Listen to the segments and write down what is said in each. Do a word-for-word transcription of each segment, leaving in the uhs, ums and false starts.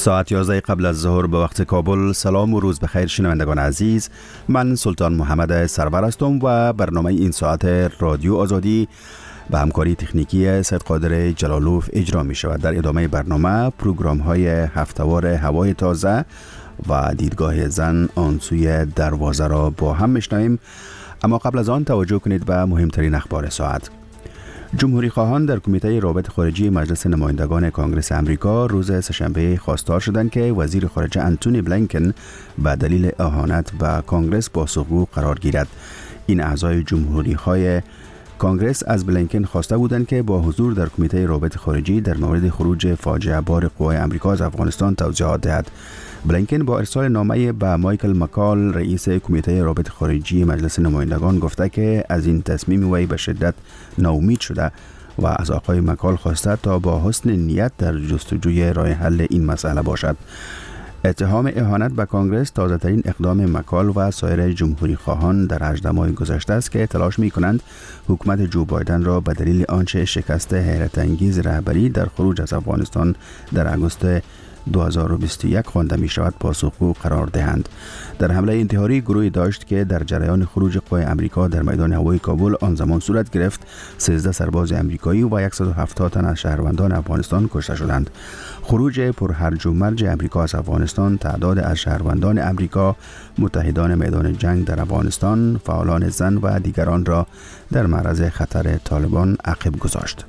ساعت یازده قبل از ظهر به وقت کابل. سلام و روز بخیر شنوندگان عزیز، من سلطان محمد سرور هستم و برنامه این ساعت رادیو آزادی به همکاری تکنیکی سید قادر جلالوف اجرا می شود. در ادامه برنامه پروگرام های هفتهوار هوای تازه و دیدگاه زن آن سوی دروازه را با هم میشنویم، اما قبل از آن توجه کنید به مهمترین اخبار ساعت. جمهوری خواهان در کمیته روابط خارجی مجلس نمایندگان کنگره امریکا روز سه‌شنبه خواستار شدند که وزیر خارجه انتونی بلینکن به دلیل اهانت به کنگره پاسخگو قرار گیرد. این اعضای جمهوری های کنگره از بلینکن خواسته بودند که با حضور در کمیته روابط خارجی در مورد خروج فاجعه بار قوای آمریکا از افغانستان توضیحات دهد. بلینکن با ارسال نامه به مایکل مکال رئیس کمیته روابط خارجی مجلس نمایندگان گفته که از این تصمیم وی به شدت ناامید شده و از آقای مکال خواسته تا با حسن نیت در جستجوی راه حل این مسئله باشد. اتهام اهانت به کنگره تازه ترین اقدام مکال و سایر جمهوری خواهان در هجده ماه گذشته است که تلاش می کنند حکومت جو بایدن را به دلیل آنچه شکست حیرت انگیز رهبری در خروج از افغانستان در آگوست دو هزار و بیست و یک خوانده می شود پاسخگو قرار دهند. در حمله انتحاری گروهی داشت که در جریان خروج قوای آمریکا در میدان هوایی کابل آن زمان صورت گرفت، سیزده سرباز آمریکایی و صد و هفتاد تن از شهروندان افغانستان کشته شدند. خروج پرهرج و مرج آمریکا از افغانستان تعداد از شهروندان آمریکا، متحدان میدان جنگ در افغانستان، فعالان زن و دیگران را در معرض خطر طالبان عقب گذاشت.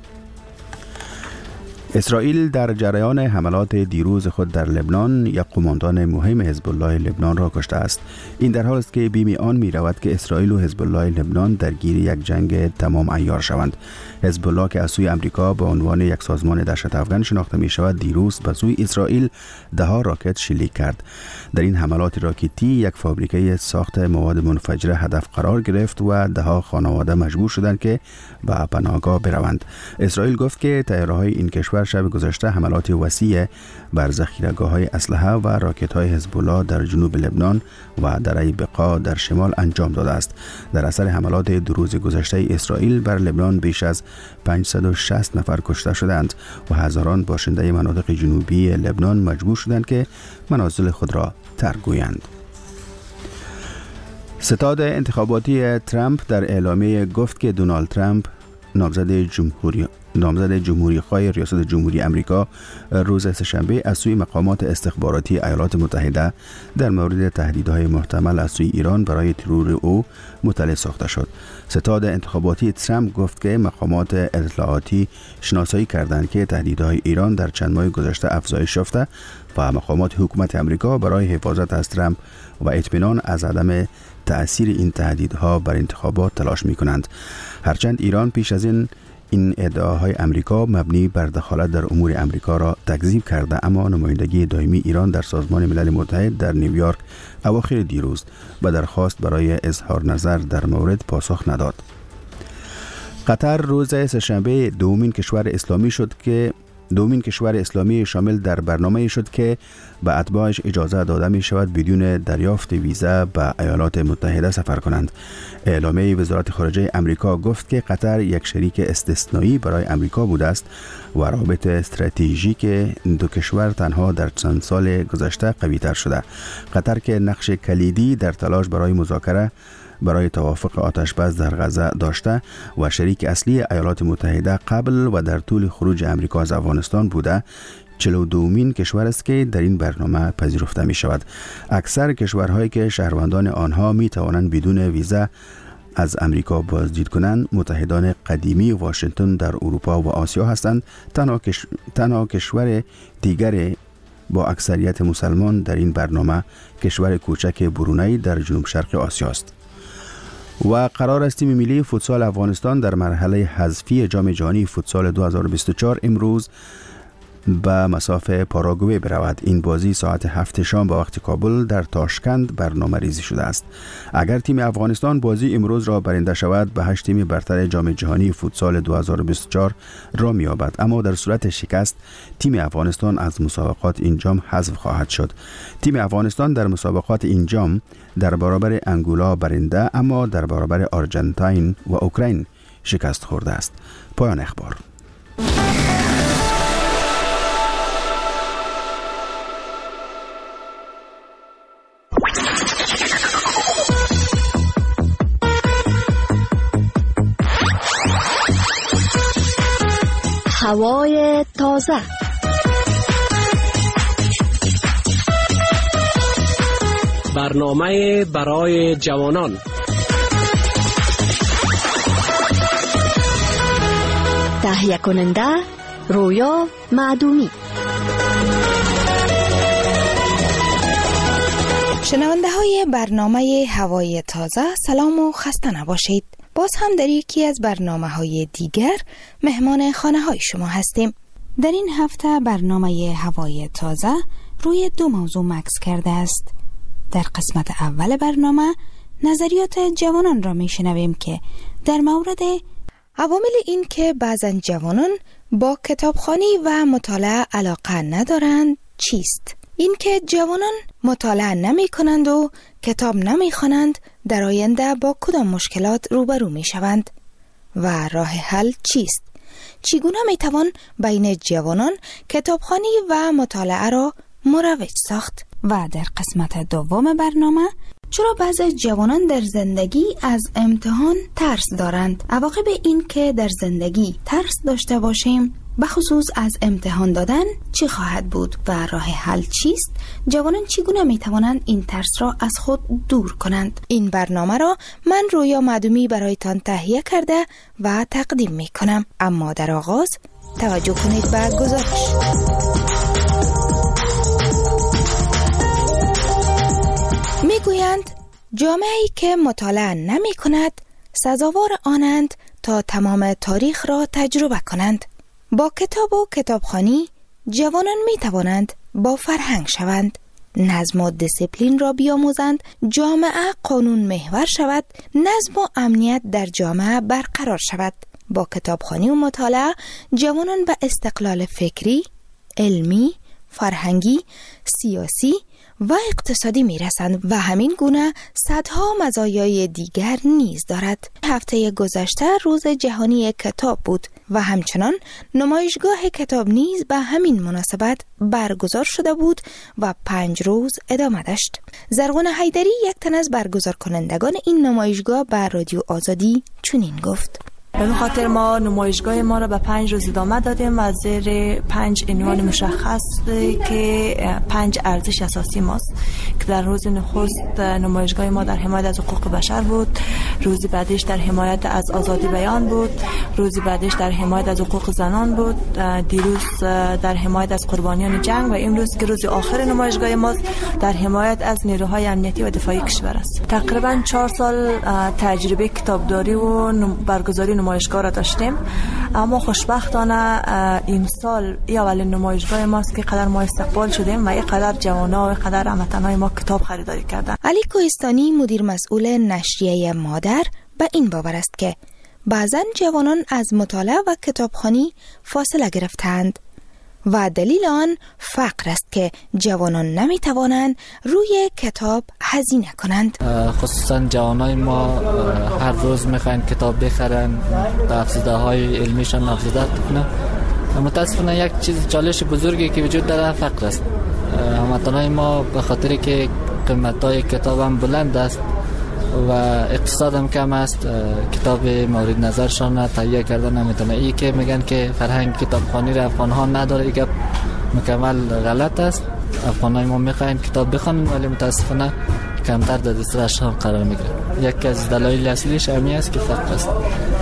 اسرائیل در جریان حملات دیروز خود در لبنان یک قماندان مهم حزب الله لبنان را کشته است. این در حالی است که بیم آن می رود که اسرائیل و حزب الله لبنان درگیر یک جنگ تمام عیار شوند. حزب الله که از سوی آمریکا به عنوان یک سازمان دهشت افغان شناخته می شود، دیروز به سوی اسرائیل ده ها راکت شلیک کرد. در این حملات راکتی یک فابریکه ساخت مواد منفجره هدف قرار گرفت و ده ها خانواده مجبور شدند که به پناهگاه بروند. اسرائیل گفت که طیاره‌های این کشور شب گذشته حملات وسیع بر ذخیره‌گاه‌های اسلحه و راکت‌های حزب الله در جنوب لبنان و دره بقا در شمال انجام داده است. در اثر حملات دو روز گذشته اسرائیل بر لبنان بیش از پانصد و شصت نفر کشته شدند و هزاران باشنده مناطق جنوبی لبنان مجبور شدند که منازل خود را ترک گویند. ستاد انتخاباتی ترامپ در اعلامیه گفت که دونالد ترامپ نامزد جمهوری نامزد جمهوری خواه ریاست جمهوری آمریکا روز سه‌شنبه از سوی مقامات استخباراتی ایالات متحده در مورد تهدیدهای محتمل از سوی ایران برای ترور او مطلع ساخته شد. ستاد انتخاباتی ترامپ گفت که مقامات اطلاعاتی شناسایی کردند که تهدیدهای ایران در چند ماه گذشته افزایش یافته و مقامات حکومت آمریکا برای حفاظت از ترامپ و اطمینان از عدم تأثیر این تهدیدها بر انتخابات تلاش می کنند. هرچند ایران پیش از این این ادعاهای امریکا مبنی بر دخالت در امور امریکا را تکذیب کرده، اما نمایندگی دائمی ایران در سازمان ملل متحد در نیویورک اواخر دیروز به درخواست برای اظهار نظر در مورد پاسخ نداد. قطر روز سه‌شنبه دومین کشور اسلامی شد که دومین کشور اسلامی شامل در برنامه شد که به اتباعش اجازه داده می شود بدون دریافت ویزا به ایالات متحده سفر کنند. اعلامیه وزارت خارجه امریکا گفت که قطر یک شریک استثنایی برای امریکا بوده است و روابط استراتژیک دو کشور تنها در چند سال گذشته قوی تر شده. قطر که نقش کلیدی در تلاش برای مذاکره برای توافق آتشبس در غزه داشته و شریک اصلی ایالات متحده قبل و در طول خروج امریکا از افغانستان بوده، چهل و دومین کشور است که در این برنامه پذیرفته می شود. اکثر کشورهایی که شهروندان آنها می توانند بدون ویزا از امریکا بازدید کنند متحدان قدیمی واشنگتن در اروپا و آسیا هستند. تنها, کش... تنها کشور دیگر با اکثریت مسلمان در این برنامه کشور کوچک برونی در جنوب شرق آسیا است. و قرار است تیم ملی فوتسال افغانستان در مرحله حذفی جام جهانی فوتسال دو هزار و بیست و چهار امروز به مسافه پاراگوئه برود. این بازی ساعت هفت شام با وقت کابل در تاشکند برنامه ریزی شده است. اگر تیم افغانستان بازی امروز را برنده شود به هشت تیم برتر جام جهانی فوتسال دو هزار و بیست و چهار را می‌یابد، اما در صورت شکست تیم افغانستان از مسابقات این جام حذف خواهد شد. تیم افغانستان در مسابقات این جام در برابر انگولا برنده، اما در برابر آرژانتین و اوکراین شکست خورده است. پایان اخبار. هوای تازه. برنامه برای جوانان. تهیه کننده رویا معدومی. شنونده های برنامه هوای تازه، سلام و خسته نباشید. باز هم در یکی از برنامه های دیگر مهمان خانه های شما هستیم. در این هفته برنامه هوای تازه روی دو موضوع مکس کرده است. در قسمت اول برنامه نظریات جوانان را می شنویم که در مورد عوامل این که بعضن جوانان با کتابخوانی و مطالعه علاقه ندارند چیست؟ این که جوانان مطالعه نمی کنند و کتاب نمی خوانند در آینده با کدام مشکلات روبرو می شوند و راه حل چیست؟ چگونه می توان بین جوانان کتابخوانی و مطالعه را مروج ساخت؟ و در قسمت دوم برنامه چرا بعضی جوانان در زندگی از امتحان ترس دارند؟ عواقب این که در زندگی ترس داشته باشیم بخصوص از امتحان دادن چی خواهد بود و راه حل چیست؟ جوانان چگونه می توانند این ترس را از خود دور کنند؟ این برنامه را من رویا معدومی برایتان تهیه کرده و تقدیم می کنم. اما در آغاز توجه کنید به گزارش. می گویند جامعه‌ای که مطالعه نمی کند سزاوار آنند تا تمام تاریخ را تجربه کنند. با کتاب و کتابخوانی جوانان می توانند با فرهنگ شوند، نظم و دیسیپلین را بیاموزند، جامعه قانون محور شود، نظم و امنیت در جامعه برقرار شود. با کتابخوانی و مطالعه جوانان به استقلال فکری، علمی، فرهنگی، سیاسی و اقتصادی می رسند و همین گونه صدها مزایای دیگر نیز دارد. هفته گذشته روز جهانی کتاب بود و همچنان نمایشگاه کتاب نیز به همین مناسبت برگزار شده بود و پنج روز ادامه داشت. زرغون حیدری یک تن از برگزار کنندگان این نمایشگاه به رادیو آزادی چنین گفت: به این خاطر ما نمایشگاه ما را به پنج روز ادامه دادیم و زیر پنج عنوان مشخص که پنج ارزش اساسی ماست که در روز نخست نمایشگاه ما در حمایت از حقوق بشر بود، روز بعدش در حمایت از آزادی بیان بود، روز بعدش در حمایت از حقوق زنان بود، دیروز در حمایت از قربانیان جنگ و امروز که روز آخر نمایشگاه ماست در حمایت از نیروهای امنیتی و دفاعی کشور است. تقریبا چهار سال تجربه کتابداری و برگزاری نمایشگاه را داشتیم، اما خوشبختانه این سال ای اولین نمایشگاه ماست که قدر ما استقبال شدیم و ای قدر جوانا و قدر هموطنان ما کتاب خریداری کردن. علی کوهستانی مدیر مسئول نشریه مادر به این باور است که بعضن جوانان از مطالعه و کتابخوانی فاصله گرفتند و دلیل آن فقر است که جوانان نمی توانند روی کتاب هزینه کنند. خصوصا جوانای ما هر روز میخواین کتاب بخرن، افزوده های علمیشان افزوده کنن. متاسفانه یک چیز چالش بزرگی که وجود داره فقر است. هموطنای ما به خاطر که قیمت های کتاب هم بلند است و اقتصاد هم کم است، کتاب مورد نظرشان تهیه کردن نمیتونه. ای که میگن که فرهنگ کتابخوانی را افغان ها نداره، ای که مکمل غلط است. افغان های ما میخواین کتاب بخوانن ولی متاسفانه کمتر در دسترسشان قرار میگیره. یکی از دلایل اصلیش همین است که فقر است.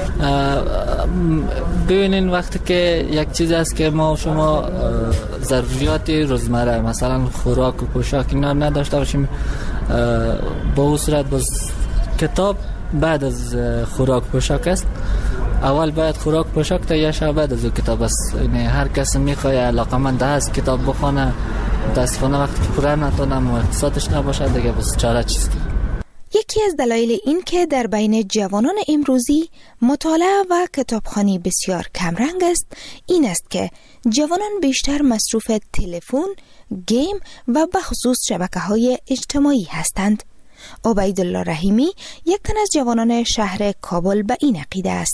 ببینین وقتی که یک چیز است که ما و شما ضروریات روزمره مثلا خوراک و پوشاک اینا نداشته باشیم، با اون صورت باز کتاب بعد از خوراک پوشاک است. اول باید خوراک پوشاک تا یا شب بعد از کتاب است. یعنی هر کس میخواد علاقمند است کتاب بخونه، متاسفانه وقتی که پوره نتونم و اقتصادش نباشه دیگه بس چاره چیست. یکی از دلایل این که در بین جوانان امروزی مطالعه و کتابخوانی بسیار کمرنگ است این است که جوانان بیشتر مصروف تلفن، گیم و بخصوص شبکه‌های اجتماعی هستند. عبیدالله رحیمی یک تن از جوانان شهر کابل به این عقیده است.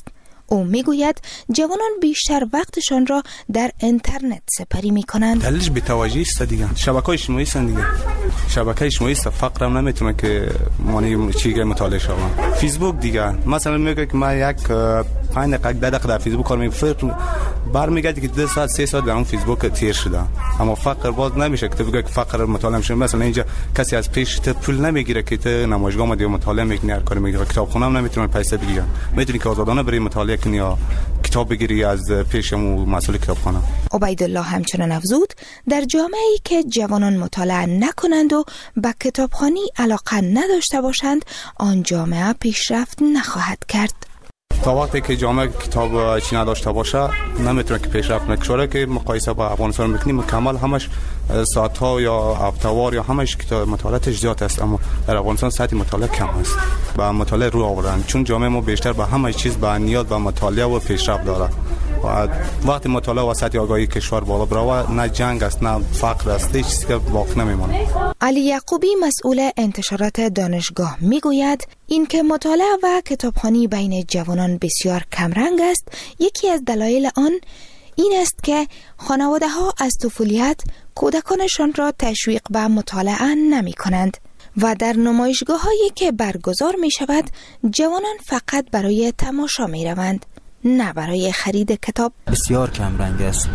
او میگوید جوانان بیشتر وقتشان را در اینترنت سپری میکنند. دلیلش بی‌توجهی است دیگه. شبکه‌های اجتماعی است دیگه. شبکه اجتماعی است، فقر هم نمیتونه که مانی چیزی مطالعه شوم. فیسبوک دیگه مثلا میگه که ما یک پنج دقیقه ده دقیقه در فیسبوک کار میکنم، برمیگردی که دو ساعت سه ساعت در اون فیسبوک تیر شده. اما فقر باز نمیشه که تو بگی که فقر مطالعه میشه. مثلا اینجا کسی از پیش تو پول نمیگیره که تو نمایشگاه ما دیگه مطالعه میکنی، هر کاری میگیره. کتابخونه هم نمیتونه پیسه بگیره. میتونی که آزادانه بری مطالعه کنی یا کتاب بگیری از پیشمو مسئول کتابخانه. عبیدالله همچنان افزود در جامعه‌ای که جوانان مطالعه نکنند و به کتابخوانی علاقه نداشته باشند، آن جامعه پیشرفت نخواهد کرد. تا وقتی که جامعه کتاب چی نداشته باشه نمیتونه که پیشرفت نکنه. که مقایسه با افغانستان میکنیم مکمل همش ساعت ها یا هفته‌وار یا همش کتاب مطالعاتش زیاد است، اما در افغانستان سطح مطالعه کم است. با مطالعه رو آوردن چون جامعه ما بیشتر به همه چیز به نیاز به مطالعه و پیشرفت داره. و وقتی مطالعه و سطح آگاهی کشور بالا بره، نه جنگ است نه فقر است، هیچ چیزی که باقی نمیمونه. علی یعقوبی مسئول انتشارات دانشگاه میگوید اینکه مطالعه و کتابخوانی بین جوانان بسیار کمرنگ است، یکی از دلایل آن این است که خانواده ها از طفولیت کودکانشان را تشویق به مطالعه نمی کنند و در نمایشگاه هایی که برگزار می شود جوانان فقط برای تماشا می روند، نه برای خرید کتاب. بسیار کم رنگ است.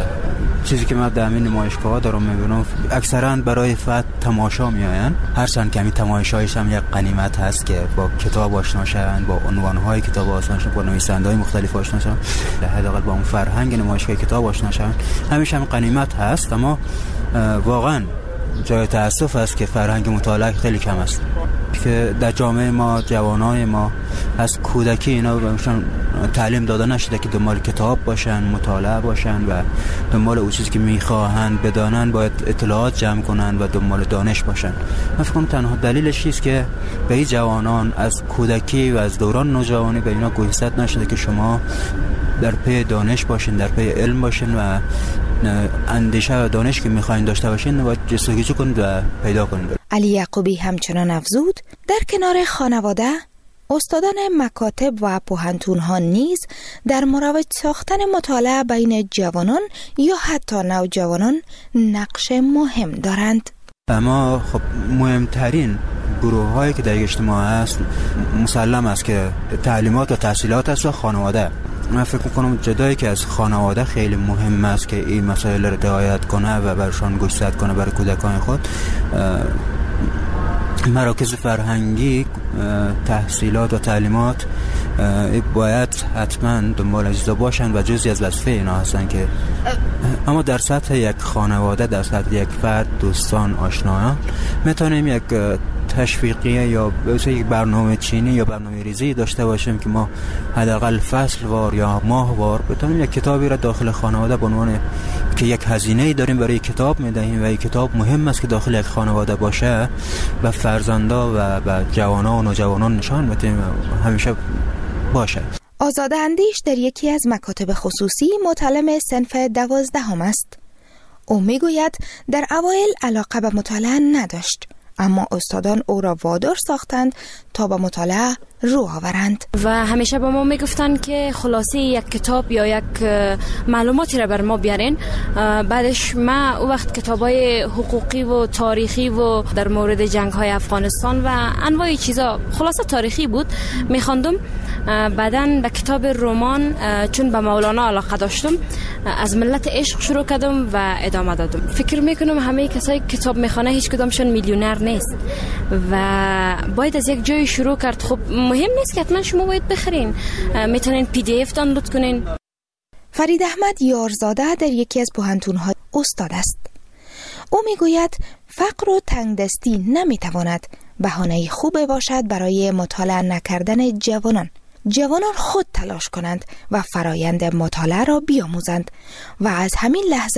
چیزی که من در همین نمایشگاه ها دارم میبینم اکثرا برای فقط تماشا میآیند. هرچند که همین تماشایش هم یک غنیمت هست که با کتاب آشنا شوند، با عنوانهای کتاب آشنا شوند، با نویسنده‌های مختلف آشنا شوند، حداقل با اون فرهنگ نمایشگاه کتاب آشنا شوند. همیشه هم غنیمت هست، اما واقعا جای تأسف است که فرهنگ مطالعه خیلی کم است. که در جامعه ما جوانای ما از کودکی اینا بهشون تعلیم داده نشده که دنبال کتاب باشن، مطالعه باشن و دنبال اون چیزی که میخواهند بدانن باید اطلاعات جمع کنن و دنبال دانش باشن. من فکر کنم تنها دلیلش است که به این جوانان از کودکی و از دوران نوجوانی به اینا گوشزد نشده که شما در پی دانش باشین، در پی علم باشین و اندیشه و دانش که میخواین داشته باشین و جستجو کنید و پیدا کنید. علی یعقوبی همچنان افزود در کنار خانواده استادان مکاتب و پوهنتون‌ها نیز در مروج ساختن مطالعه بین جوانان یا حتی نوجوانان نقش مهم دارند. اما خب مهمترین گروه هایی که در اجتماع هست مسلم است که تعلیمات و تحصیلات است و خانواده. من فکر میکنم جدایی که از خانواده خیلی مهم است که این مسائل را رعایت کنه و برشان گوشزد کنه برای کودکان خود. مراکز فرهنگی تحصیلات و تعلیمات باید حتما دنبال اجزا باشن و جزئی از وظیفه اینا هستن که اما در سطح یک خانواده، در سطح یک فرد، دوستان، آشنایان میتونیم یک تشویقیه یا یک برنامه چینی یا برنامه ریزی داشته باشیم که ما حداقل فصل وار یا ماه وار بتونیم یک کتابی را داخل خانواده به عنوان که یک هزینه‌ای داریم برای کتاب میدهیم و این کتاب مهم است که داخل یک خانواده باشه و فرزندا و به جوانان و نوجوانان نشان بدیم همیشه باشه. آزاده اندیش در یکی از مکاتب خصوصی متعلم صنف دوازدهم است. او میگوید در اوایل علاقه به مطالعه نداشت، اما استادان او را وادار ساختند تا به مطالعه رو آورند و همیشه به ما میگفتن که خلاصه یک کتاب یا یک معلوماتی را بر ما بیارین. بعدش ما او وقت کتابای حقوقی و تاریخی و در مورد جنگ های افغانستان و انواع چیزا خلاصه تاریخی بود میخواندم. بعدن به کتاب رمان چون به مولانا علاقه داشتم از ملت عشق شروع کردم و ادامه دادم. فکر میکنم همه کسایی کتاب میخونه هیچ کدامشون میلیونر نیست و باید از یک جای شروع کرد. خب مهم نیست که حتما شما باید بخرین، میتونین پی دی اف دانلود کنین. فرید احمد یارزاده در یکی از پوهنتون‌ها استاد است. او میگوید فقر و تنگدستی نمیتواند بهانه خوبی باشد برای مطالعه نکردن جوانان. جوانان خود تلاش کنند و فرایند مطالعه را بیاموزند و از همین لحظه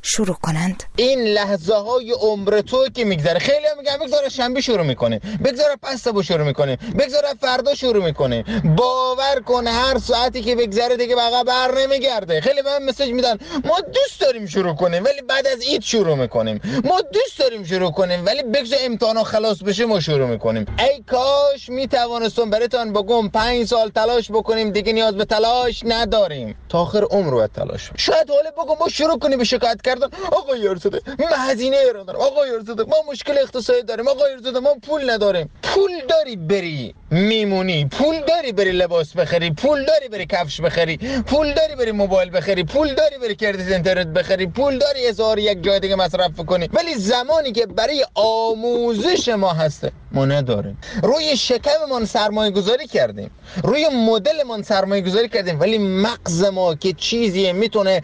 شروع کنند. این لحظه های عمر تو که میگذره، خیلی هم میگن بگذاره شنبه شروع میکنه، بگذاره پس صبح شروع میکنه، بگذاره فردا شروع میکنه. باور کن هر ساعتی که بگذره دیگه بقا بر نمیگرده. خیلی به من مسیج میدن ما دوست داریم شروع کنیم ولی بعد از عید شروع میکنیم، ما دوست داریم شروع کنیم ولی بگذار امتحانا خلاص بشه ما شروع میکنیم. ای کاش میتوانستم براتون بگم پنج سال تلاش بکنیم دیگه نیاز به تلاش نداریم، تا آخر عمر باید تلاش. شاید حالا بگم ما شروع کنیم به شکایت کردن، آقا یارزاده من هزینه ایران دارم، آقا یارزاده ما مشکل اقتصادی داریم، آقا یارزاده ما پول نداریم. پول داری بری میمونی، پول داری بری لباس بخری، پول داری بری کفش بخری، پول داری بری موبایل بخری، پول داری بری کردیت اینترنت بخری، پول داری هزار یک جای دیگه مصرف کنی. ولی زمانی که برای آموزش ما هسته ما نداریم. روی شکممون سرمایه گذاری کردیم، روی مدلمون سرمایه گذاری کردیم، ولی مغز ما که چیزی میتونه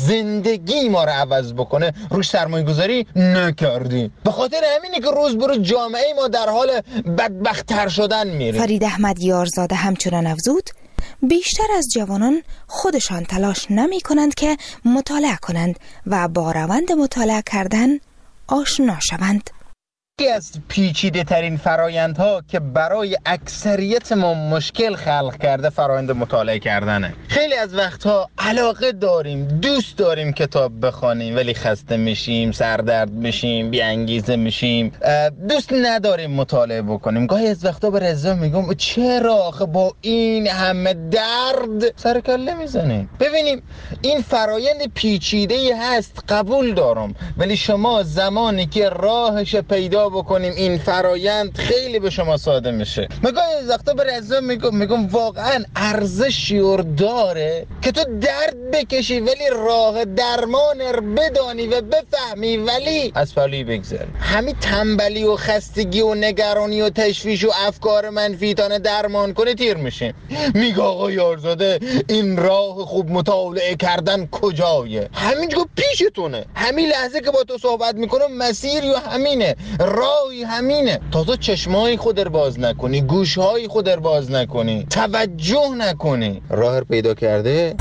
زندگی ما رو عوض بکنه روش سرمایه گذاری نکردیم. به خاطر همینی که روز به روز جامعه ما در حال بدبخت‌تر شدن میره. فرید احمد یارزاده همچنان افزود بیشتر از جوانان خودشان تلاش نمی کنند که مطالعه کنند و با روند مطالعه کردن آشنا شوند. یکی از پیچیده ترین فرایندها که برای اکثریت ما مشکل خلق کرده فرایند مطالعه کردنه. خیلی از وقتها علاقه داریم، دوست داریم کتاب بخونیم ولی خسته میشیم، سردرد میشیم، بی انگیزه میشیم، دوست نداریم مطالعه بکنیم. گاهی از وقتا به رضا میگم چرا آخه با این همه درد سر کله میزنیم. ببینیم این فرایند پیچیده هست، قبول دارم، ولی شما زمانی که راهش پیدا بکنیم این فرایند خیلی به شما ساده میشه. مگه از وقتا به رضا میگم میگم واقعا ارزشی داره که تو درد بکشی ولی راه درمان بدانی و بفهمی ولی از پلی بگذری. همین تنبلی و خستگی و نگرانی و تشویش و افکار منفی تانه درمان کنه تیر میشیم. میگه آقا یارزاده این راه خوب مطالعه کردن کجایه؟ همینجا پیشتونه، همین لحظه که با تو صحبت میکنم مسیری و همینه، راهی همینه. تا تو چشمای خود رو باز نکنی، گوشهای خود رو باز نکنی، توجه نکنی، راه رو پیدا کرده.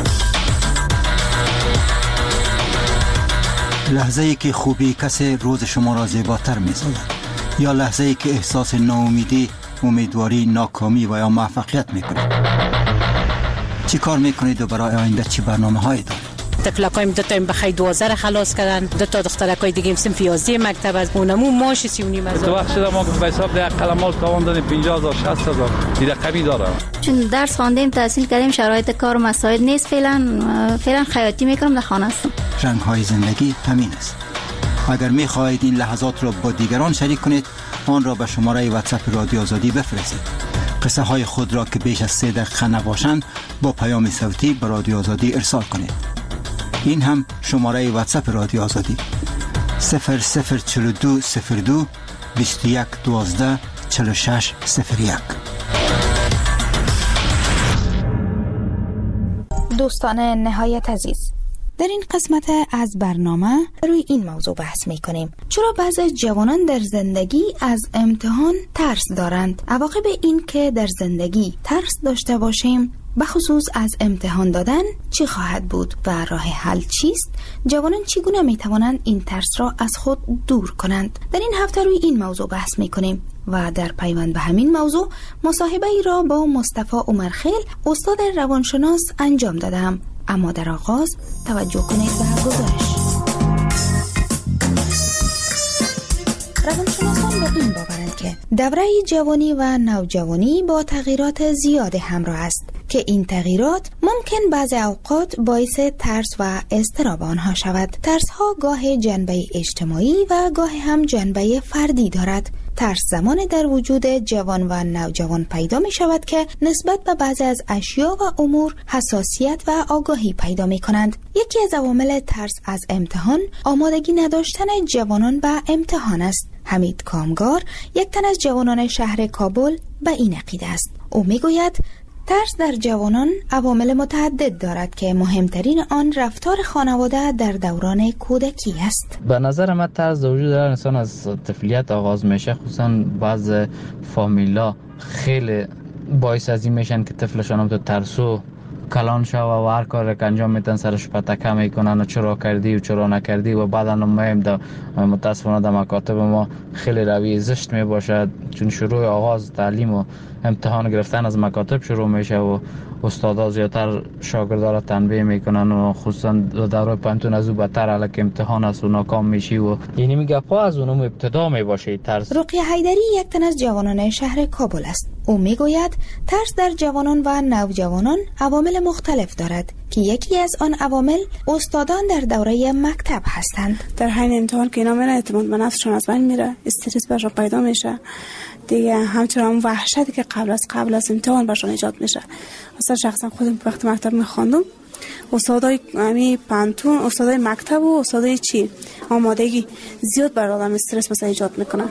لحظه ای که خوبی کسی روز شما را زیباتر می‌سازد، یا لحظه ای که احساس ناامیدی، امیدواری، ناکامی و یا موفقیت میکنید. چی کار میکنید و برای آینده چی برنامه‌هایی دارید؟ طفلکایم دو تا بخی دوازده را خلاص کردن، دو تا دخترکای دیگه هم صنف یازده مکتب از اونمو ماش سی و نیم هزار. تو وقت شده ما به حساب ده قلمال تاوان دادیم پنجاه هزار شصت هزار دیده قوی داره. چون درس خواندیم تحصیل کردیم شرایط کار و مساعد نیست، فعلا فعلا خیاطی میکنم در خانه هستم. رنگ های زندگی همین است. اگر میخواهید این لحظات را با دیگران شریک کنید آن را به شماره واتساپ رادیو آزادی بفرستید. قصه های خود را که بیش از سه دقیقه نباشند با پیام صوتی به رادیو آزادی ارسال کنید. این هم شماره واتساپ رادیو آزادی صفر صفر چهل و دو صفر دو بیست و یک دوازده چهل و شش صفر یک. دوستان نهایت عزیز، در این قسمت از برنامه روی این موضوع بحث می کنیم. چرا بعضی جوانان در زندگی از امتحان ترس دارند؟ عواقب این که در زندگی ترس داشته باشیم بخصوص از امتحان دادن چی خواهد بود و راه حل چیست؟ جوانان چگونه می توانند این ترس را از خود دور کنند؟ در این هفته روی این موضوع بحث می کنیم و در پیوند به همین موضوع مصاحبه ای را با مصطفی عمرخیل استاد روانشناس انجام دادم. اما در آغاز توجه کنید به گزارش. روانشناسان با این باورند که دوره جوانی و نوجوانی با تغییرات زیاد همراه است که این تغییرات ممکن بعضی اوقات باعث ترس و اضطراب آنها شود. ترس ها گاه جنبه اجتماعی و گاه هم جنبه فردی دارد. ترس زمان در وجود جوان و نوجوان پیدا می شود که نسبت به بعضی از اشیا و امور حساسیت و آگاهی پیدا می کنند. یکی از عوامل ترس از امتحان آمادگی نداشتن جوانان به امتحان است. حمید کامگار، یک تن از جوانان شهر کابل، به این عقیده است. او می گوید ترس در جوانان عوامل متعدد دارد که مهمترین آن رفتار خانواده در دوران کودکی است. به نظر من ترس در وجود هر انسان از طفولیت آغاز میشه، خصوصا بعض فامیلا خیلی باعث از این میشن که طفلشان هم تو ترسو کلان شو و هر کار که انجام میتن سرش پتکه میکنن و چرا کردی و چرا نکردی و بعدا مهم ده متاسفانه در مکاتب ما خیلی روی زشت می باشد، چون شروع آغاز تعلیم و امتحان گرفتن از مکاتب شروع میشه و استادا زیادتر شاگردا را تنبیه میکنن و خصوصا دوره پانتون از او بدتر الک امتحان است و ناکام میشی و یعنی میگه پا از اونم ابتدا میباشه ترس. رقیه حیدری یک تن از جوانان شهر کابل است. او میگوید ترس در جوانان و نوجوانان عوامل مختلف دارد که یکی از آن عوامل استادان در دوره مکتب هستند. در حین امتحان که اینا میره اعتماد به نفسشون از بین میره، استرس برشون پیدا میشه دیگه، همچنان اون وحشتی که قبل از قبل از امتحان برشون ایجاد میشه. مثلا شخصا خودم وقتی مکتب میخواندم استادای امی پانتون، استادای مکتب و استادای چی آمادگی زیاد بر آدم استرس مثلا ایجاد میکنن.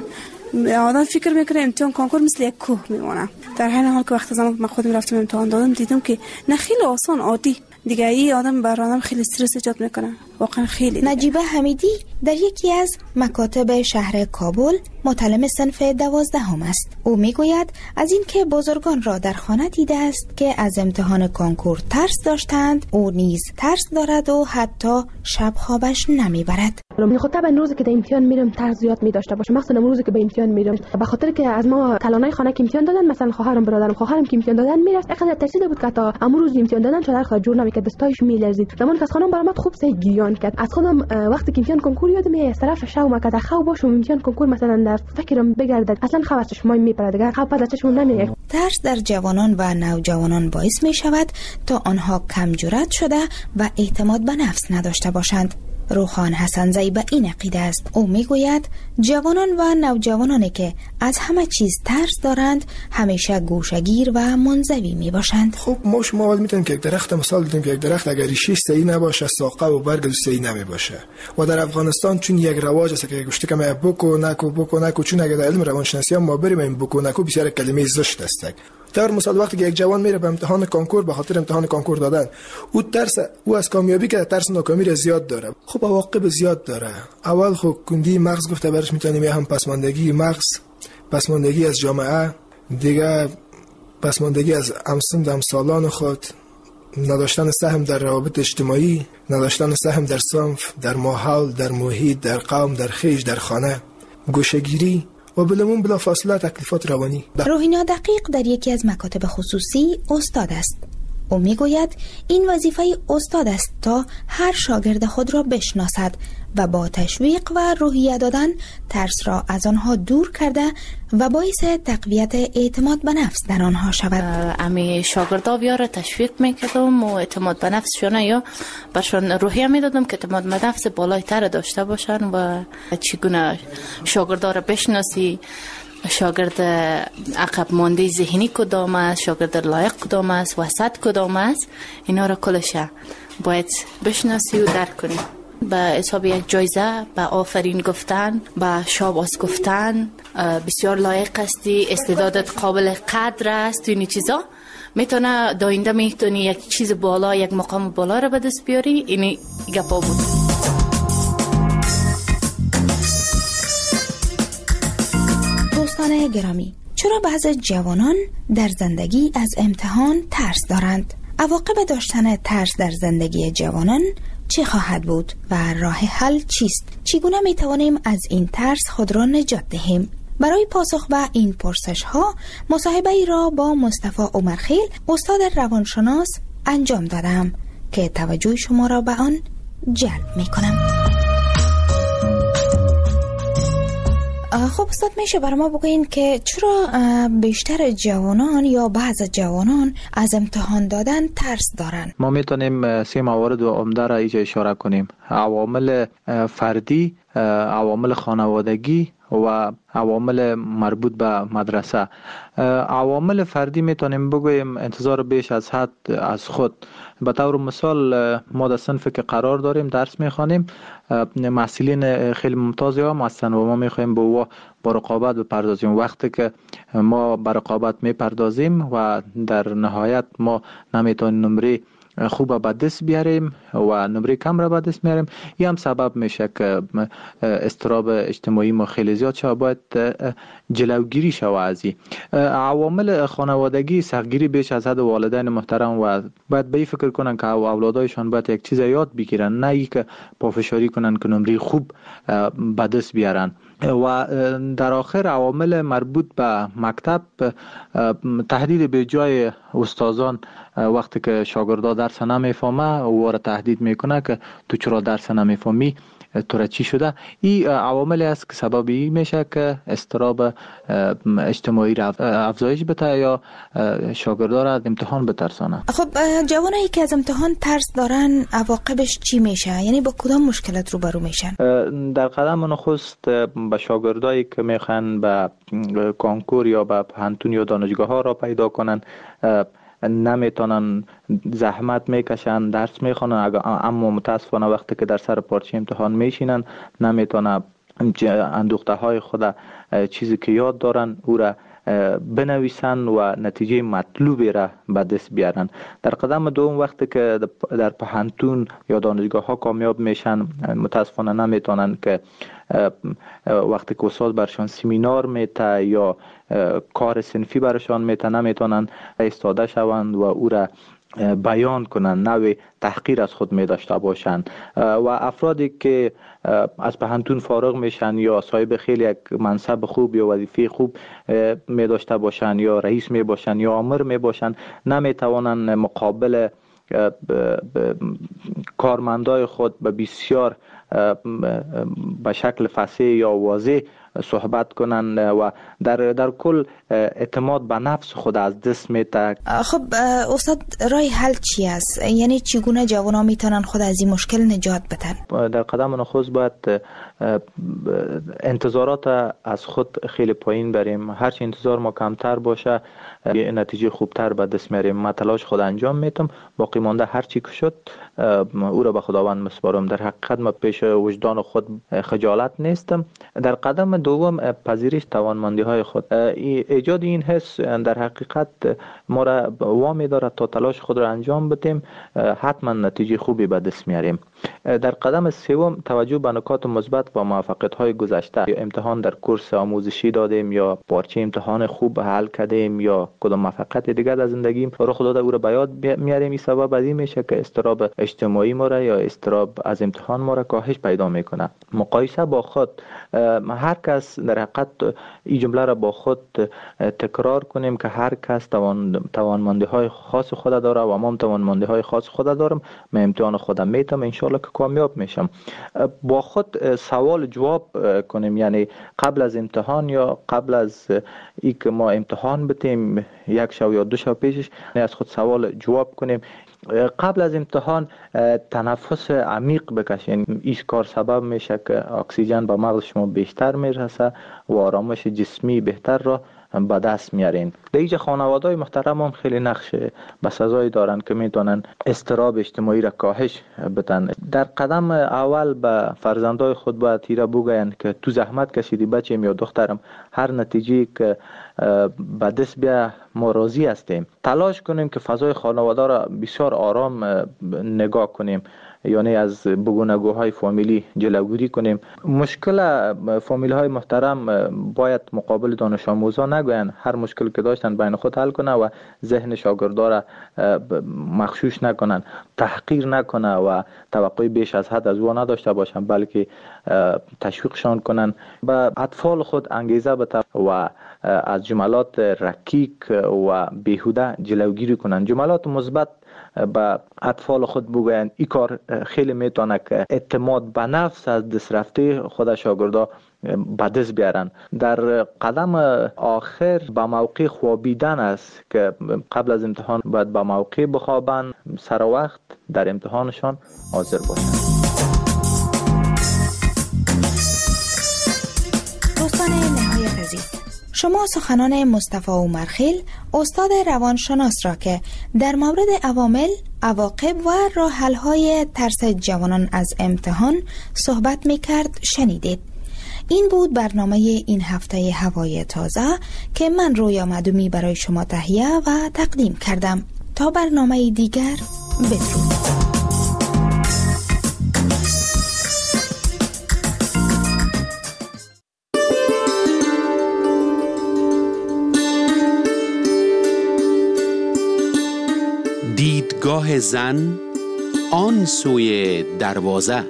آدم فکر میکنه امتحان کنکور مثل یک کوه میمونه، در حین حال که وقتی زمان من خودم رفتم امتحان دادم دیدم که نه خیلی آسان عادی دیگه، ای آدم بر آدم خیلی استرس ایجاد میکنه واقعا خیلی دیگه. نجیبه حمیدی در یکی از مکاتب شهر کابل متعلم صنف دوازدهم است. او میگوید از این که بزرگان را در خانه دیده است که از امتحان کنکور ترس داشتند، او نیز ترس دارد و حتی شب خوابش نمیبرد. من خود طبعا روزی که در امتحان میرم ترس زیاد می داشته باشه، مخصوصا روزی که به امتحان میرم، به خاطر که از ما کلانای خانه که امتحان دادن، مثلا خواهرم برادرم خواهرم که امتحان دادن میرفت اینقدر ترسیده بود که تا امروز امتحان دادن چادر خود جور نمیکرد، دستایش میلرزید. زمان که از خانم برآمد خوب سه گریان کرد. از خودم وقتی که امتحان کنکور یادم از طرف شو مکد خو باشم امتحان کنکور مثلا در فکرم بگردد اصلا خواب از چشمای میپرد دیگه، خواب از چشم نمیاد. ترس در جوانان و نوجوانان باعث می شود تا آنها کم جرأت شده و اعتماد به نفس نداشته باشند. روخان حسنزی به این عقیده است. او میگوید جوانان و نوجوانانی که از همه چیز ترس دارند همیشه گوشه‌گیر و منزوی می باشند. خب ما شما اول میتونیم که یک درخت مثال بدیم که یک درخت اگر ریشش صحیح نباشه ساقه و برگ صحیح نمی باشه. و در افغانستان چون یک رواج است که گوشتی که ما بوکو نکو بوکو نکو، چون اگر در علم روانشناسی ما بریم این بوکو نکو بسیار کلمه زشت است. در مثال وقتی که یک جوان میره به امتحان کنکور به خاطر امتحان کنکور دادن، او ترس او از کامیابی که ترس ناکامی را زیاد داره. خب عواقب زیاد داره. اول خب کندی مغز گفته برش میتونیم هم پسماندگی مغز، پسماندگی از جامعه، دیگه پسماندگی از همسن همسالان خود، نداشتن سهم در روابط اجتماعی، نداشتن سهم در صنف، در ماحول، در محیط، در قوم، در خیش، در خانه، گوشه‌گیری و بلمون بلا فاصله تکلیفات روانی. روحینا دقیق در یکی از مکاتب خصوصی استاد است. او میگوید این وظیفه استاد است تا هر شاگرد خود را بشناسد و با تشویق و روحیه دادن ترس را از آنها دور کرده و باعث تقویت اعتماد به نفس در آنها شود. امی شاگردا بیاره تشویق میکردم و اعتماد به نفسشون یا برشون روحیه میدادم که اعتماد به نفس بالایتر داشته باشن و چگونه شاگردا را بشناسی، شاگرد عقب مانده ذهنی کدام است، شاگرد لایق کدام است، وسط کدام است، اینا را کلش باید بشناسی و درک کنی. به حساب یک جایزه، به آفرین گفتن، به شاباس گفتن، بسیار لایق هستی، استعدادت قابل قدر است، اینی چیزا میتونه داینده میتونی یک چیز بالا، یک مقام بالا را به دست بیاری. اینی گپا بود. دوستان گرامی، چرا بعضی جوانان در زندگی از امتحان ترس دارند؟ عواقب داشتن ترس در زندگی جوانان چه خواهد بود و راه حل چیست؟ چگونه می توانیم از این ترس خود را نجات دهیم؟ برای پاسخ به این پرسش ها مصاحبه ای را با مصطفی عمرخیل استاد روانشناس انجام دادم که توجه شما را به آن جلب می کنم. خب استاد میشه برای ما بگوین که چرا بیشتر جوانان یا بعض جوانان از امتحان دادن ترس دارن؟ ما میتونیم سه موارد عمده را اینجا اشاره کنیم: عوامل فردی، عوامل خانوادگی و عوامل مربوط به مدرسه. عوامل فردی میتونیم بگوییم انتظار بیش از حد از خود. به طور مثال ما در صنفی که قرار داریم درس میخوانیم، محصلین خیلی ممتازی هم هستن و ما میخوایم به او با رقابت بپردازیم. وقتی که ما به رقابت میپردازیم و در نهایت ما نمیتونیم نمره خوب به دست بیاریم و نمره کم را به دست میاریم. این هم سبب میشه که اضطراب اجتماعی ما خیلی زیاد شد. باید جلوگیری شود از این عوامل خانوادگی. سختگیری بیش از حد والدین محترم و باید به این فکر کنن که اولادایشان باید یک چیز یاد بگیرن، نه ای که پافشاری کنن که نمره خوب به دست بیارن. و در آخر عوامل مربوط به مکتب، تهدید به جای استادان وقتی که شاگردا درس نمیفهمه و را تهدید میکنه که تو چرا درس نمیفهمی، تو را چی شده. این عواملی است که سببی میشه که اضطراب اجتماعی را افزایش بده یا شاگردا را از امتحان بترسانه. خب جوانایی که از امتحان ترس دارن عواقبش چی میشه؟ یعنی با کدام مشکلات روبرو میشن؟ در قدم نخست به شاگردایی که میخوان به کنکور یا به پانتون یا دانشگاه ها را پیدا کنن، نمیتونن، زحمت میکشن، درس میخونن، اما متاسفانه وقتی که در سر پارچه امتحان میشینن نمیتونن اندوخته های خود چیزی که یاد دارن او را بنویسن و نتیجه مطلوبی را به دست بیارن. در قدم دوم وقتی که در پانتون یا دانشگاه ها کامیاب میشن، متاسفانه نمیتونن که وقتی که استاد برشان سمینار میته یا کار صنفی برشان میته نمیتونن ایستاده شوند و او را بیان کنن، نوع تحقیر از خود می داشته باشند. و افرادی که از پانتون فارغ میشن یا صاحب خیلی یک منصب خوب یا وظیفه خوب می داشته باشند یا رئیس می باشند یا آمر می باشند، نمی توانند مقابل کارمندای خود به بسیار به شکل فصیح یا واضح صحبت کنن و در در کل اعتماد به نفس خود از دست میده. خب استاد راه حل چی است؟ یعنی چگونه جوانان میتونن خود از این مشکل نجات بدن؟ در قدم نخست باید انتظارات از خود خیلی پایین بریم. هرچی انتظار ما کمتر باشه نتیجه خوبتر به دست میاریم. من تلاش خود انجام میتم، باقی مانده هر چی که شد او را به خداوند مسپارم. در حقیقت ما پیش وجدان خود خجالت نیستم. در قدم دوم پذیرش توانمندی های خود. ایجاد این حس در حقیقت ما را وامی دارد تا تلاش خود را انجام بدیم، حتما نتیجه خوبی به دست میاریم. در قدم سوم توجه به نکات مثبت و موفقیت های گذشته. امتحان در کورس آموزشی دادیم یا پارچه امتحان خوب حل کردیم یا کدام موفقیت دیگر در زندگیم رخ داده او را به یاد میاریم. این سبب از این میشه که اضطراب اجتماعی ما را یا اضطراب از امتحان ما را کاهش پیدا میکنه. مقایسه با خود، هر کس در حقیقت این جمله را با خود تکرار کنیم که هر کس توان توانمندی های خاص خود داره و ما توانمندی های خاص خود دارم. من امتحان خودم میتم، ان شاء الله که کامیاب میشم. با خود سوال جواب کنیم، یعنی قبل از امتحان یا قبل از ای که ما امتحان بتیم یک شو یا دو شو پیشش از خود سوال جواب کنیم. قبل از امتحان تنفس عمیق بکشین. این کار سبب میشه که اکسیژن به مغز شما بیشتر میرسه و آرامش جسمی بهتر را به دست میارین. دیگه خانواده‌های محترم هم خیلی نقش بسزایی دارن که میتونن اضطراب اجتماعی را کاهش بدن. در قدم اول به فرزندای خود باید تیره بگوین که تو زحمت کشیدی بچه‌م یا دخترم، هر نتیجه که به دست بیا ما راضی هستیم. تلاش کنیم که فضای خانواده را بسیار آرام نگاه کنیم، یعنی از بگونگوهای فامیلی جلوگیری کنیم. مشکل فامیلی های محترم باید مقابل دانش آموزان نگوین، هر مشکل که داشتن بین خود حل کنه و ذهن شاگردا را مغشوش نکنن، تحقیر نکنه و توقع بیش از حد از او نداشته باشن، بلکه تشویقشان کنن. به اطفال خود انگیزه بده و از جملات رکیک و بیهوده جلوگیری کنن. جملات مثبت به اطفال خود بگوین. این کار خیلی میتونه که اعتماد به نفس از دست رفته خود شاگردا به دست بیارن. در قدم آخر به موقع خوابیدن است که قبل از امتحان باید به موقع بخوابن، سر وقت در امتحانشان حاضر باشن. دوستان نهایت عزیز، شما سخنان مصطفی عمرخیل استاد روانشناس را که در مورد عوامل، عواقب و راه حل‌های ترس جوانان از امتحان صحبت می‌کرد شنیدید. این بود برنامه این هفته هوای تازه که من رویا معدومی برای شما تهیه و تقدیم کردم. تا برنامه دیگر بدرود. دیدگاه زن آن سوی دروازه.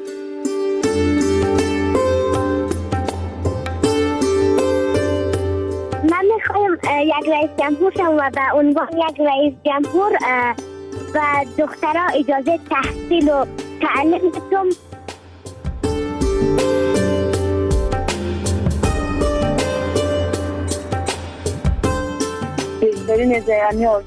من میخوایم یک رئیس جمهور شم و به عنوان یک رئیس جمهور و دخترها اجازه تحصیل و تعلیم بدم. بهترین زیانی